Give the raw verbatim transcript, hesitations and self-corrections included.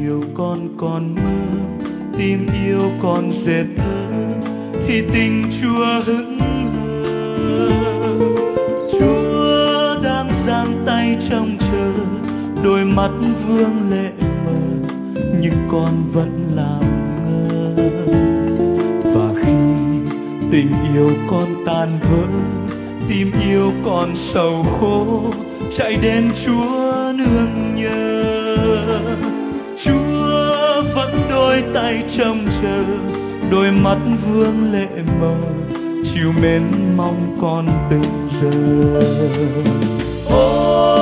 yêu con còn mơ, tìm yêu còn dệt thơ, thì tình Chúa hững hờ. Chúa đang giang tay trông chờ, đôi mắt vương lệ mờ, nhưng con vẫn làm ngơ. Và khi tình yêu con tan vỡ, tim yêu con sầu khổ, chạy đến Chúa nương nhờ. Chúa vẫn đôi tay trông chờ, đôi mắt vương lệ mờ, chiều mến mong con từng giờ. Ôi